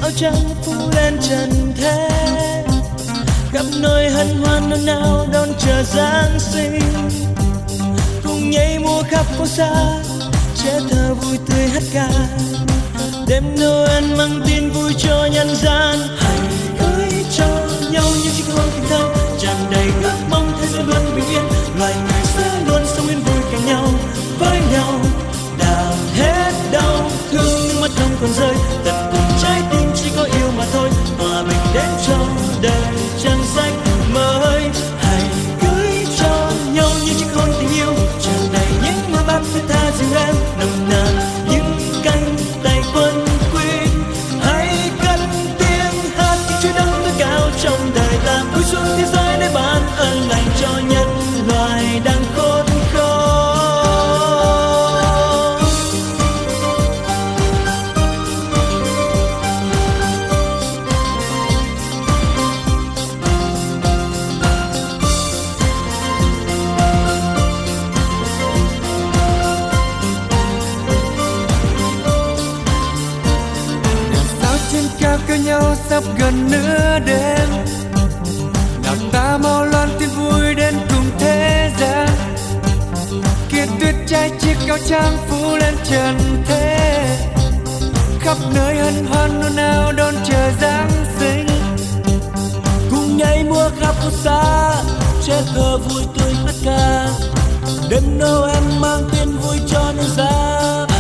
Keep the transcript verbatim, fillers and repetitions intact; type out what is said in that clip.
áo trắng phủ lên trần thế, khắp nơi hân hoan nôn nao đón chờ Giáng sinh. Cùng nhảy múa khắp phố xa, trẻ thơ vui tươi hát ca, đêm Noel mang tin vui cho nhân gian. Hãy gửi cho nhau những chiếc hôn tình thân, tràn đầy ước mong thế giới luôn bình yên, loài người sẽ luôn sống yên vui cạnh nhau với nhau. Đào hết đau thương, nước mắt không còn rơi, tận cùng trái tim chỉ có yêu mà thôi. Hòa bình đến cho đời trang sách mới. Hãy gửi cho nhau những chiếc hôn tình yêu, tràn đầy những mưa bát thiết tha dịu em, nồng nàn những cánh tay quân quy. Hãy cất tiếng hát những chuỗi đắng tối cao trong đời ta, cúi xuống thế giới để ban ơn lành cho nhân loại đang khốn khó. Kéo nhau sắp gần nửa đêm, nào ta mau loan tin vui đến cùng thế gian. Kia tuyết trai chiếc áo trắng phủ lên trần thế, khắp nơi hân hoan nôn nao đón chờ Giáng sinh. Cùng nhảy múa khắp phố xa, trẻ thơ vui tươi hát ca, đêm Noel mang tin vui cho nhân gian.